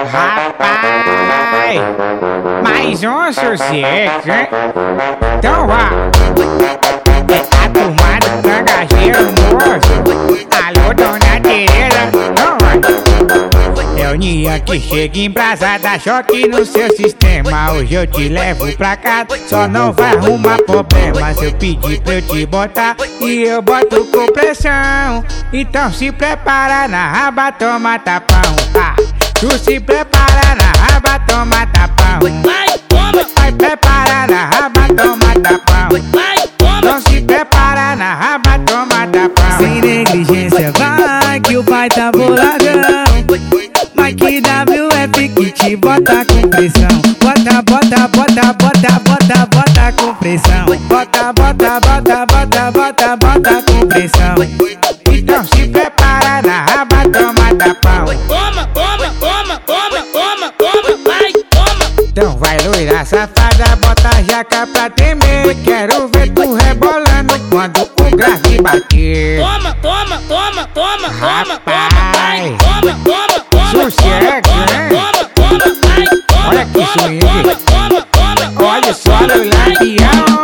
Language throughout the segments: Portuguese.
Rapaz, mais um sucesso, hein? Então vá. É a turma do cangaceiro, moço. Alô, dona Tereza, então vai. É o Nia que chega embrasada, choque no seu sistema. Hoje eu te levo pra casa, só não vai arrumar problema. Se eu pedir pra eu te botar e eu boto com pressão. Então se prepara na raba, toma tapão. Tu se prepara na raba, toma tapão. Vai preparar na raba, toma tapão. Não se prepara na raba, toma tapão. Sem negligência, vai que o pai tá boladão. Mike WF que te bota com pressão. Bota, bota, bota, bota, bota, bota com pressão. Bota, bota, bota, bota, bota, bota com pressão. Então se prepara na raba, toma tapão. Toma, toma, toma, toma, toma, toma, vai, toma. Então vai loira safada, bota a jaca pra temer. Quero ver tu rebolando quando o grave bater. Toma, toma, toma, toma, toma, toma, vai, Rapaz, toma, toma, toma, sossego, toma, hein? toma, toma, vai, toma, Olha que toma, swing. toma, toma, toma, Olha só no lampião.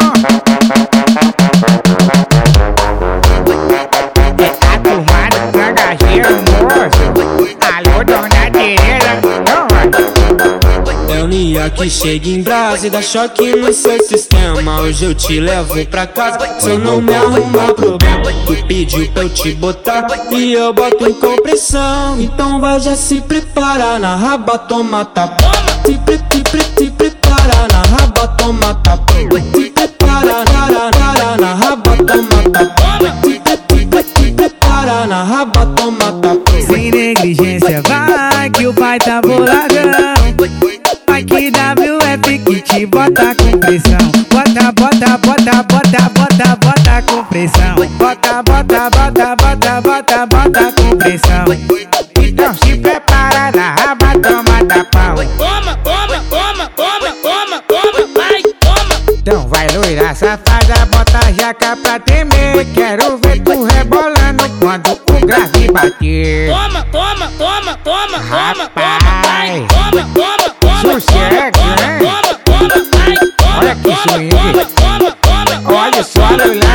É a turma do cangaceiro, moço. Alô, dona Tereza, então vai. É o Nia que chega em brasa e dá choque no seu sistema. Hoje eu te levo pra casa, se eu não me arrumar problema. Tu pediu pra eu te botar e eu boto com pressão. Então vai já se preparar na raba, toma tapão. Se prepara na raba, toma tapão. Se prepara na raba, toma tapão. Se prepara na raba, toma tapão. Sem negligência, vai que o pai tá boladão. Mike WF que te bota com pressão. Bota, bota, bota, bota, bota, bota com pressão. Bota, bota, bota, bota, bota, bota com pressão. Então se prepara na raba, toma tapão. toma, toma, toma, toma, toma, toma, vai, toma. Então vai loira safada, bota a jaca pra temer. Quero ver tu rebolando quando o grave bater. Toma, toma, toma, toma, toma, Rapaz, toma, vai, toma, toma, toma, sossego, toma, hein? toma, toma, vai, toma, Olha que toma, swing. toma, toma, toma, Olha só no